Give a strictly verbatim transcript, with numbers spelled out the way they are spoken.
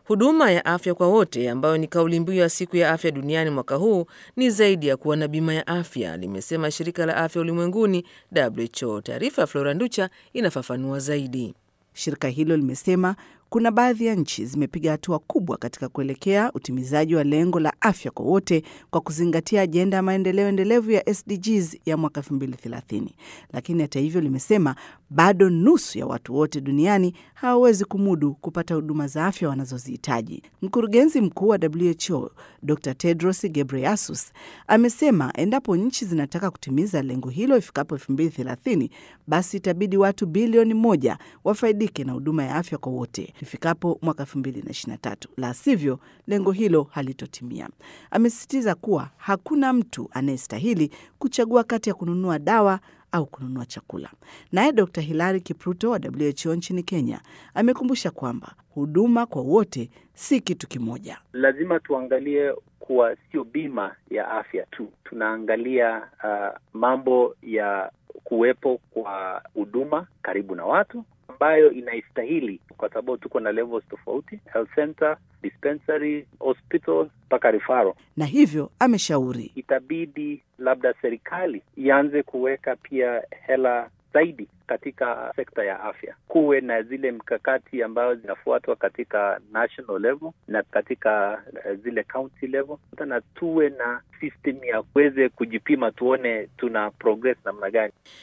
Huduma ya afya kwa wote, ambayo ni kauli mbiu ya siku ya afya duniani mwaka huu, ni zaidi ya kuwa na bima ya afya, limesema shirika la afya ulimwenguni W H O. Taarifa ya Flora Nducha inafafanua zaidi. Shirika hilo limesema kuna baadhi ya nchi zimepiga hatua kubwa katika kuelekea utimizaji wa lengo la afya kwa wote kwa kuzingatia ajenda ya maendeleo endelevu ya S D Gs ya mwaka elfu mbili thelathini. Lakini hata hivyo limesema bado nusu ya watu wote duniani hawawezi kumudu kupata huduma za afya wanazozihitaji. Mkurugenzi mkuu wa W H O, Doctor Tedros Ghebreyesus, amesema endapo nchi zinataka kutimiza lengo hilo ifikapo elfu mbili thelathini, basi itabidi watu bilioni moja wafaidike na huduma ya afya kwa wote ifikapo mwaka elfu mbili ishirini na tatu. La sivyo, lengo hilo halitotimia. Amesisitiza kuwa hakuna mtu anayestahili kuchagua kati ya kununua dawa au kununua chakula. Naye Doctor Hilary Kipruto wa W H O nchini Kenya amekumbusha kwamba huduma kwa wote si kitu kimoja. Lazima tuangalie kuwa sio bima ya afya tu. Tunaangalia uh, mambo ya kuwepo kwa huduma karibu na watu ambayo inaistahili, kwa sababu tuko na levels tofauti: health center, dispensary, hospital, mpaka referral. Na hivyo ameshauri itabidi labda serikali ianze kuweka pia hela zaidi katika sekta ya afya. Kuwe na zile mkakati ambayo zinafuatwa katika national level na katika zile county level, na tuwe na system ya kuweze kujipima tuone tuna progress namna gani.